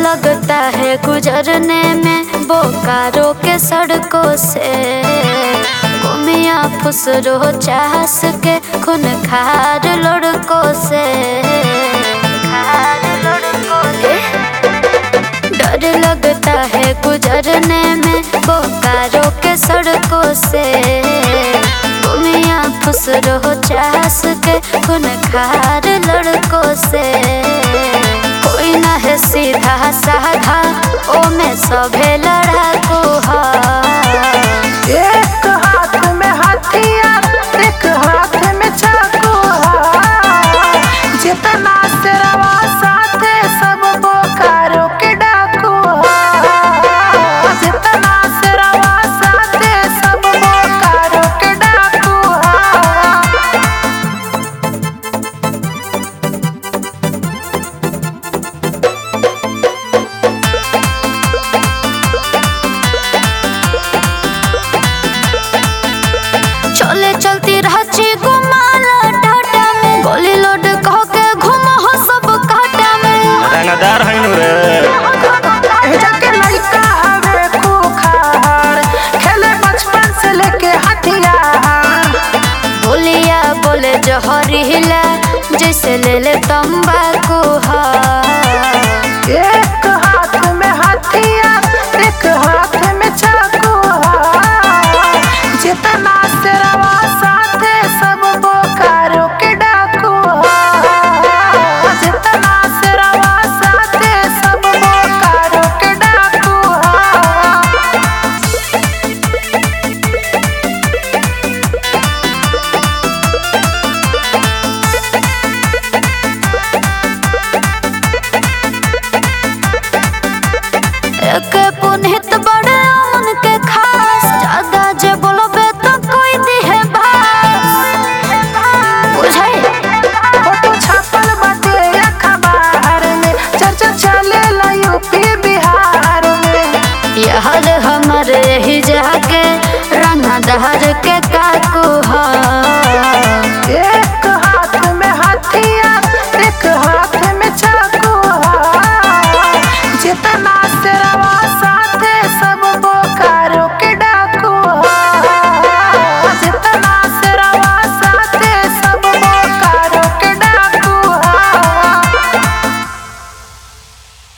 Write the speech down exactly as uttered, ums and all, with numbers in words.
लगता है गुजरने में बोकारो के सड़कों से। मियाँ फुसरो चास के खून खार लड़कों से। डर लगता है गुजरने में बोकारो के सड़कों से। मियाँ फुसरो चास के खून खार लड़कों से। कोई ना है सीधा साधा ओ में सभे लड़ाकू है। एक हाथ में हथियार एक हाथ में चाकू है। जितना सिरवा साथे सब बोकारो के डाकू है। जितना सिरवा साथे सब बोकारो के डाकू है। चले चलती रहची घुमाला टाटा में। गोली लोड कह के घुमा हो सब काटा में। रंगदार है नु रे जाके लड़का हवे खूखार खेले बचपन से लेके हथियार। बोलिया बोले जहरीला जैसे ले ले तंबाकू है।